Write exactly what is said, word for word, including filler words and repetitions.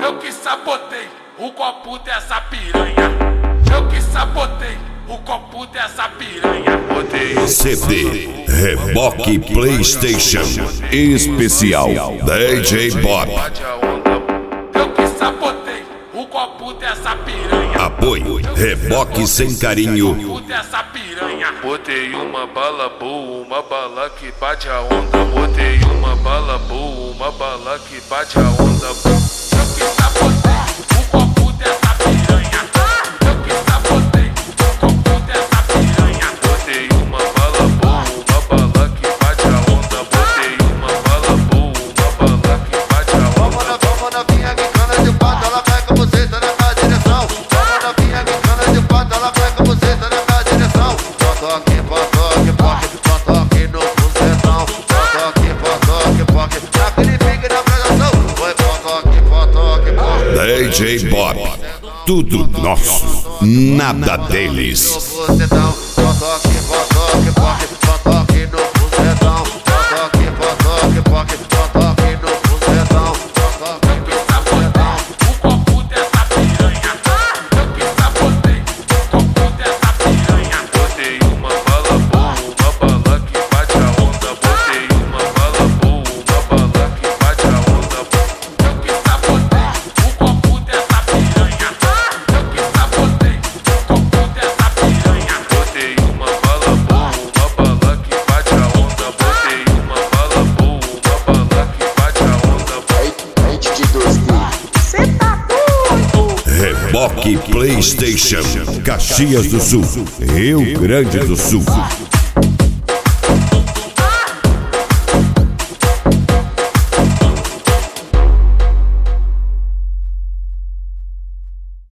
Eu que sabotei o copo dessa piranha. Eu que sabotei o copo dessa piranha. Botei C D Reboque PlayStation Especial D J Bob. Eu que sabotei o copo dessa piranha. Apoio Reboque Sem Carinho. Copo dessa piranha. Botei uma bala boa, uma bala que bate a onda. Botei uma bala boa, uma bala que bate a onda. Eu que sabotei o copo dessa piranha. Eu que sabotei o copo dessa piranha. Botei uma bala boa, uma bala que bate a onda. Botei uma bala boa, uma bala que bate a onda. Vamos novinha que cana de pato, ela vai com você, tá na minha direção. Vamos novinha que cana de pato, ela vai com você, tá na minha direção. Toque, toque, toque, toque no bucetão. Toque, toque, toque, aquele pique na pressão. Foi toque, toque, toque. D J Bob. Tudo nosso, nada deles. Toque, toque, toque, toque no bucetão. Toque, toque, toque, toque no bucetão. Eu que sabotei o copo dessa piranha. Eu que sabotei o copo dessa piranha. Botei uma bala boa, uma bala que bate a onda. Botei uma bala boa, uma bala que bate a onda. Eu que sabotei o copo dessa piranha. Eu que sabotei o copo dessa piranha. Botei uma bala boa, uma bala que bate a onda. Botei uma bala boa, uma bala que bate a onda. Reboque PlayStation Caxias do Sul, Rio Grande do Sul.